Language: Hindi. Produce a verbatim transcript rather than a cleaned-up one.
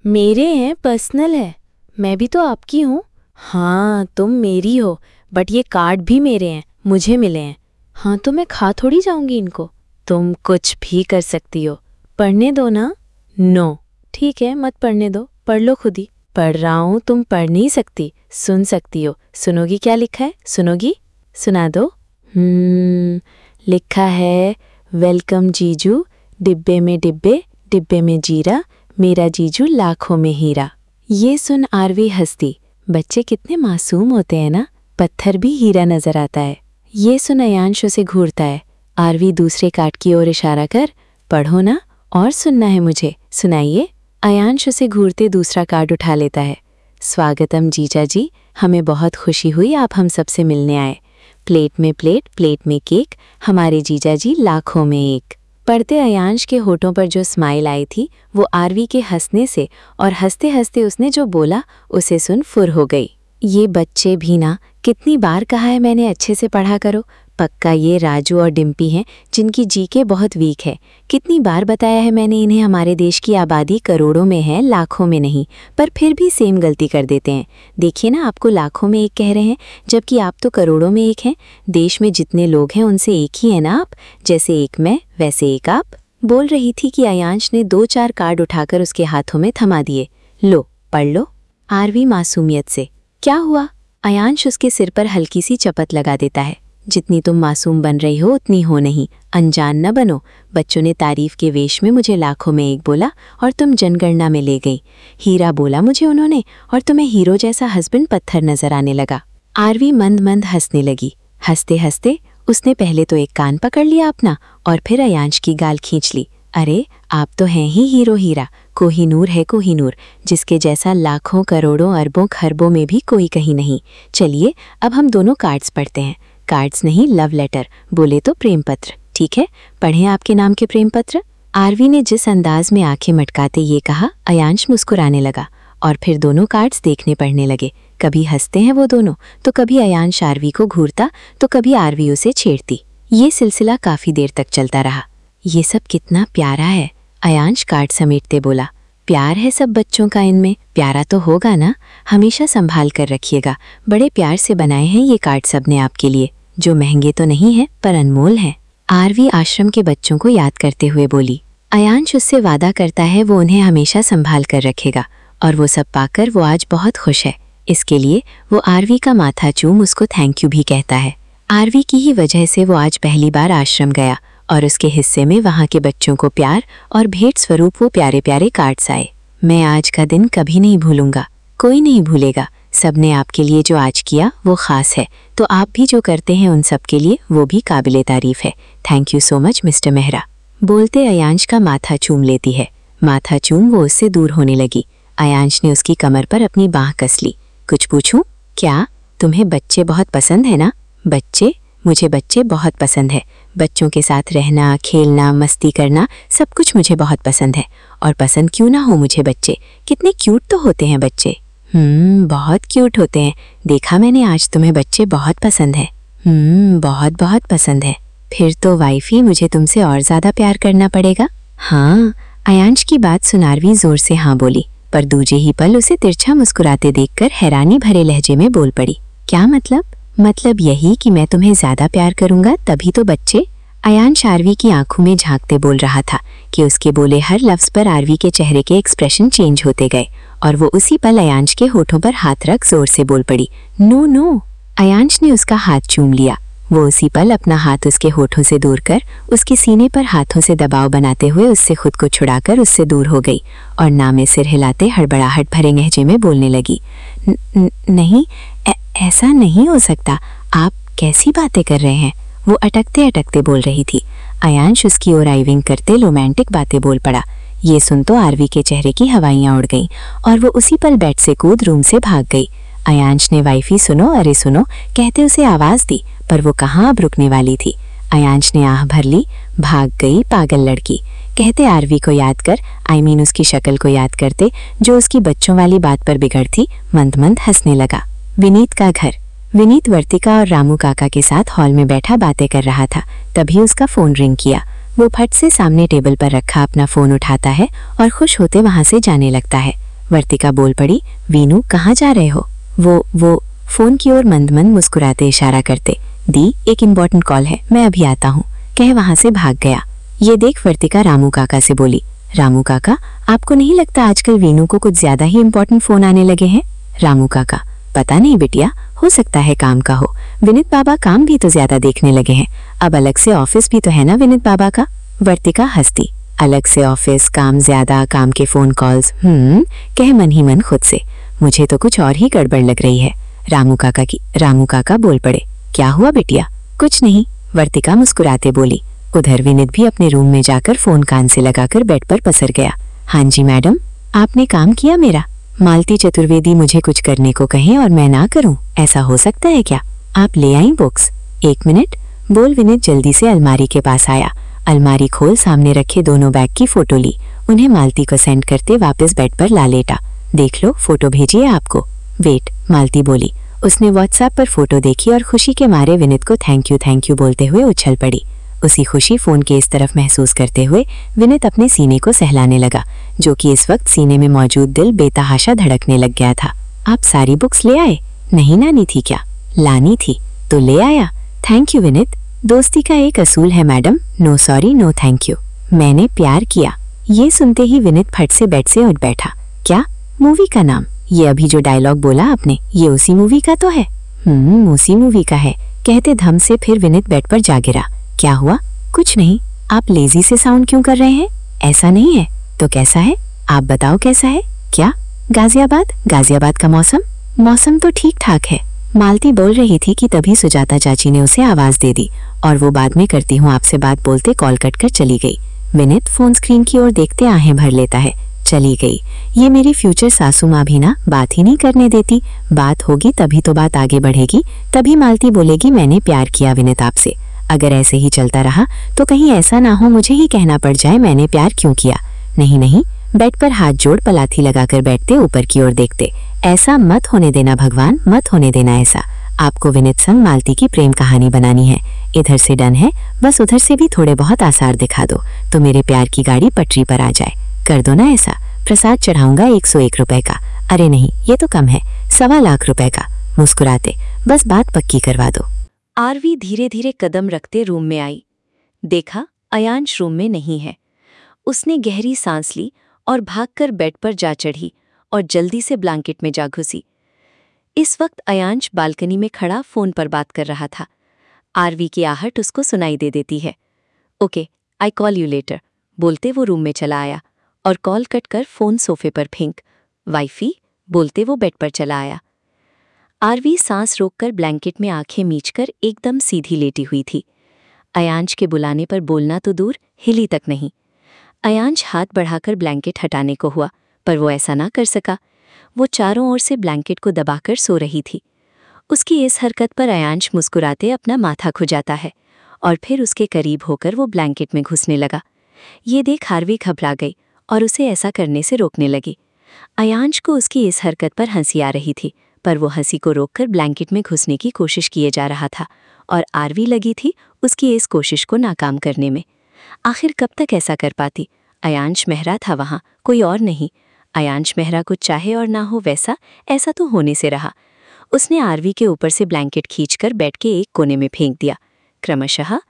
मेरे हैं, पर्सनल है। मैं भी तो आपकी हूँ। हाँ, तुम मेरी हो, बट ये कार्ड भी मेरे हैं, मुझे मिले हैं। हाँ, तो मैं खा थोड़ी जाऊंगी इनको। तुम कुछ भी कर सकती हो। पढ़ने दो ना। नो। ठीक है, मत पढ़ने दो, पढ़ लो खुद ही। पढ़ रहा हूँ, तुम पढ़ नहीं सकती, सुन सकती हो। सुनोगी क्या लिखा है? सुनोगी? सुना दो। हम्म लिखा है, वेलकम जीजू, डिब्बे में डिब्बे, डिब्बे में जीरा, मेरा जीजू लाखों में हीरा। ये सुन आरवी हंसती। बच्चे कितने मासूम होते हैं ना, पत्थर भी हीरा नजर आता है। ये सुन अयांश उसे घूरता है। आरवी दूसरे कार्ड की ओर इशारा कर, पढ़ो ना, और सुनना है मुझे, सुनाइए। अयांश उसे घूरते दूसरा कार्ड उठा लेता है। स्वागतम जीजा जी, हमें बहुत खुशी हुई आप हम सबसे मिलने आए। प्लेट में प्लेट, प्लेट में केक, हमारे जीजा जी लाखों में एक। पढ़ते अयांश के होठों पर जो स्माइल आई थी वो आरवी के हंसने से, और हंसते हंसते उसने जो बोला उसे सुन फुर हो गई। ये बच्चे भी ना, कितनी बार कहा है मैंने अच्छे से पढ़ा करो। पक्का ये राजू और डिम्पी हैं जिनकी जीके बहुत वीक है। कितनी बार बताया है मैंने इन्हें, हमारे देश की आबादी करोड़ों में है, लाखों में नहीं, पर फिर भी सेम गलती कर देते हैं। देखिए ना, आपको लाखों में एक कह रहे हैं जबकि आप तो करोड़ों में एक हैं। देश में जितने लोग हैं उनसे एक ही है ना आप, जैसे एक मैं वैसे एक आप। बोल रही थी कि अयांश ने दो चार कार्ड उठाकर उसके हाथों में थमा दिए। लो, पढ़ लो। आरवी मासूमियत से, क्या हुआ? अयांश उसके सिर पर हल्की सी चपत लगा देता है। जितनी तुम मासूम बन रही हो उतनी हो नहीं, अनजान न बनो। बच्चों ने तारीफ के वेश में मुझे लाखों में एक बोला और तुम जनगणना में ले गई। हीरा बोला मुझे उन्होंने, और तुम्हें हीरो जैसा हस्बैंड पत्थर नजर आने लगा। आरवी मंद मंद हंसने लगी। हंसते हंसते उसने पहले तो एक कान पकड़ लिया अपना, और फिर अयांश की गाल खींच ली। अरे, आप तो हैं ही हीरो हीरा, कोहिनूर है कोहिनूर, जिसके जैसा लाखों करोड़ों अरबों खरबों में भी कोई कहीं नहीं। चलिए अब हम दोनों कार्ड्स पढ़ते हैं। कार्ड्स नहीं, लव लेटर, बोले तो प्रेम पत्र। ठीक है, पढ़ें आपके नाम के प्रेम पत्र। आरवी ने जिस अंदाज में आंखें मटकाते ये कहा, अयांश मुस्कुराने लगा और फिर दोनों कार्ड्स देखने पढ़ने लगे। कभी हंसते हैं वो दोनों, तो कभी अयांश आरवी को घूरता, तो कभी आरवी उसे छेड़ती। ये सिलसिला काफी देर तक चलता रहा। ये सब कितना प्यारा है, अयांश कार्ड समेटते बोला। प्यार है सब बच्चों का इनमें, प्यारा तो होगा ना, हमेशा संभाल कर रखिएगा। बड़े प्यार से बनाए हैं ये कार्ड सबने आपके लिए, जो महंगे तो नहीं है पर अनमोल हैं। आरवी आश्रम के बच्चों को याद करते हुए बोली। अयांश उससे वादा करता है वो उन्हें हमेशा संभाल कर रखेगा, और वो सब पाकर वो आज बहुत खुश है। इसके लिए वो आरवी का माथा चूम उसको थैंक यू भी कहता है। आरवी की ही वजह से वो आज पहली बार आश्रम गया, और उसके हिस्से में वहाँ के बच्चों को प्यार और भेंट स्वरूप वो प्यारे प्यारे कार्ड्स आए। मैं आज का दिन कभी नहीं भूलूंगा, कोई नहीं भूलेगा। सबने आपके लिए जो आज किया वो खास है, तो आप भी जो करते हैं उन सब के लिए वो भी काबिले तारीफ है। Thank you so much mister Mehra. बोलते अयांश का माथा चूम लेती है। माथा चूम वो उससे दूर होने लगी। अयांश ने उसकी कमर पर अपनी बाँह कस ली। कुछ पूछूं? क्या तुम्हें बच्चे बहुत पसंद है ना? बच्चे? मुझे बच्चे बहुत पसंद है। बच्चों के साथ रहना, खेलना, मस्ती करना, सब कुछ मुझे बहुत पसंद है। और पसंद क्यों ना हो मुझे बच्चे, कितने क्यूट तो होते हैं बच्चे। हम्म बहुत क्यूट होते हैं, देखा मैंने आज तुम्हें बच्चे बहुत पसंद है। हम्म बहुत बहुत पसंद है। फिर तो वाइफी मुझे तुमसे और ज़्यादा प्यार करना पड़ेगा। हाँ, अयांश की बात सुन आरवी जोर से हाँ बोली, पर दूजे ही पल उसे तिरछा मुस्कुराते देखकर हैरानी भरे लहजे में बोल पड़ी। क्या मतलब? मतलब यही कि मैं तुम्हें ज्यादा प्यार करूंगा तभी तो बच्चे। अयांश आरवी की आंखों में झांकते बोल रहा था कि उसके बोले हर लफ्ज पर आरवी के चेहरे के एक्सप्रेशन चेंज होते गए, और वो उसी पल अयांश के होठों पर हाथ रख जोर से बोल पड़ी। No no. अयांश ने उसका हाथ चूम लिया। वो उसी पल अपना हाथ उसके होठों से दूर कर उसके सीने पर हाथों से दबाव बनाते हुए उससे खुद को छुड़ाकर उससे दूर हो गई, और नामे सिर हिलाते हड़बड़ाहट भरे लहजे में बोलने लगी। न, न, नहीं, ऐ, ऐसा नहीं हो सकता, आप कैसी बातें कर रहे हैं? वो अटकते अटकते बोल रही थी। अयांश उसकी ओर आई विंक करते रोमांटिक बातें बोल पड़ा। ये सुन तो आरवी के चेहरे की हवाइयां उड़ गईं, और वो उसी पल बेड से कूद रूम से भाग गई। अयांश ने वाइफी सुनो अरे सुनो कहते उसे आवाज दी, पर वो कहाँ अब रुकने वाली थी। अयांश ने आह भर ली। भाग गई पागल लड़की, कहते आरवी को याद कर, आई मीन उसकी शक्ल को याद करते जो उसकी बच्चों वाली बात पर बिगड़ थी, मंद मंद हंसने लगा। विनीत का घर। विनीत वर्तिका और रामू काका के साथ हॉल में बैठा बातें कर रहा था। तभी उसका फोन रिंग किया। वो फट से सामने टेबल पर रखा अपना फोन उठाता है और खुश होते वहां से जाने लगता है। वर्तिका बोल पड़ी, वीनू कहाँ जा रहे हो? वो वो फोन की ओर मंद मंद मुस्कुराते इशारा करते, दी एक इम्पोर्टेंट कॉल है, मैं अभी आता हूँ, कह वहां से भाग गया। ये देख वर्तिका रामू काका से बोली, रामू काका आपको नहीं लगता आजकल वीनू को कुछ ज्यादा ही इम्पोर्टेंट फोन आने लगे हैं? रामू काका, पता नहीं बिटिया, हो सकता है काम का हो, विनीत बाबा काम भी तो ज्यादा देखने लगे हैं, अब अलग से ऑफिस भी तो है ना विनीत बाबा का। वर्तिका हंसती, अलग से ऑफिस, काम ज्यादा, काम के फोन कॉल्स, हम्म कह मन ही मन खुद से, मुझे तो कुछ और ही गड़बड़ लग रही है। रामू काका की रामू काका बोल पड़े, क्या हुआ बिटिया? कुछ नहीं, वर्तिका मुस्कुराते बोली। उधर विनीत भी अपने रूम में जाकर फोन कान से लगाकर बेड पर पसर गया। हाँ जी मैडम, आपने काम किया मेरा? मालती चतुर्वेदी मुझे कुछ करने को कहें और मैं ना करूं, ऐसा हो सकता है क्या? आप ले आई बुक्स? एक मिनट, बोल विनीत जल्दी से अलमारी के पास आया। अलमारी खोल सामने रखे दोनों बैग की फोटो ली, उन्हें मालती को सेंड करते वापस बेड पर ला लेटा। देख लो, फोटो भेजिए आपको। वेट, मालती बोली। उसने व्हाट्सएप पर फोटो देखी और खुशी के मारे विनीत को थैंक यू थैंक यू बोलते हुए उछल पड़ी। उसी खुशी फोन के इस तरफ महसूस करते हुए विनीत अपने सीने को सहलाने लगा, जो कि इस वक्त सीने में मौजूद दिल बेतहाशा धड़कने लग गया था। आप सारी बुक्स ले आए? नहीं लानी थी क्या? लानी थी तो ले आया। थैंक यू विनीत, दोस्ती का एक असूल है madam, no sorry no thank you, मैंने प्यार किया। ये सुनते ही विनीत फट से बेड से उठ बैठा। क्या? मूवी का नाम? ये अभी जो डायलॉग बोला आपने, ये उसी मूवी का तो है? हम्म उसी मूवी का है, कहते धम से फिर विनीत बेड पर जा गिरा। क्या हुआ? कुछ नहीं, आप लेजी से साउंड क्यों कर रहे हैं? ऐसा नहीं है तो कैसा है? आप बताओ कैसा है? क्या? गाजियाबाद? गाजियाबाद का मौसम? मौसम तो ठीक ठाक है, मालती बोल रही थी कि तभी सुजाता चाची ने उसे आवाज दे दी और वो बाद में करती हूँ आपसे बात बोलते कॉल कट कर चली गई। विनीत फोन स्क्रीन की ओर देखते आहें भर लेता है। चली गई, ये मेरी फ्यूचर सासू माँ भी ना बात ही नहीं करने देती, बात होगी तभी तो बात आगे बढ़ेगी, तभी मालती बोलेगी मैंने प्यार किया विनीत आपसे। अगर ऐसे ही चलता रहा तो कहीं ऐसा ना हो मुझे ही कहना पड़ जाए मैंने प्यार क्यों किया। नहीं नहीं, बेड पर हाथ जोड़ पलाथी लगाकर बैठते ऊपर की ओर देखते, ऐसा मत होने देना भगवान, मत होने देना ऐसा। आपको विनीत संग मालती की प्रेम कहानी बनानी है, इधर से डन है, बस उधर से भी थोड़े बहुत आसार दिखा दो तो मेरे प्यार की गाड़ी पटरी पर आ जाए। कर दो ना ऐसा, प्रसाद चढ़ाऊंगा एक सौ एक रुपए का। अरे नहीं, ये तो कम है, सवा लाख रुपए का। मुस्कुराते, बस बात पक्की करवा दो। आरवी धीरे धीरे कदम रखते रूम में आई। देखा, अयांश रूम में नहीं है। उसने गहरी सांस ली और भागकर बेड पर जा चढ़ी और जल्दी से ब्लैंकेट में जा घुसी। इस वक्त अयांश बालकनी में खड़ा फोन पर बात कर रहा था। आरवी की आहट उसको सुनाई दे देती है। Okay, I call you later, बोलते वो रूम में चला आया और कॉल कट कर फोन सोफे पर फेंक वाईफी बोलते वो बेड पर चला आया। आरवी सांस रोककर ब्लैंकेट में आंखें मीचकर एकदम सीधी लेटी हुई थी। अयांश के बुलाने पर बोलना तो दूर, हिली तक नहीं। अयांश हाथ बढ़ाकर ब्लैंकेट हटाने को हुआ, पर वो ऐसा ना कर सका। वो चारों ओर से ब्लैंकेट को दबाकर सो रही थी। उसकी इस हरकत पर अयांश मुस्कुराते अपना माथा खुजाता है और फिर उसके करीब होकर वो ब्लैंकेट में घुसने लगा। ये देख आरवी घबरा गई और उसे ऐसा करने से रोकने लगी। अयांश को उसकी इस हरकत पर हंसी आ रही थी, पर वो हंसी को रोककर ब्लैंकेट में घुसने की कोशिश किए जा रहा था और आरवी लगी थी उसकी इस कोशिश को नाकाम करने में। आखिर कब तक ऐसा कर पाती? अयांश मेहरा था वहाँ, कोई और नहीं। अयांश मेहरा कुछ चाहे और ना हो वैसा, ऐसा तो होने से रहा। उसने आरवी के ऊपर से ब्लैंकेट खींचकर बेड के एक कोने में फेंक दिया। क्रमशः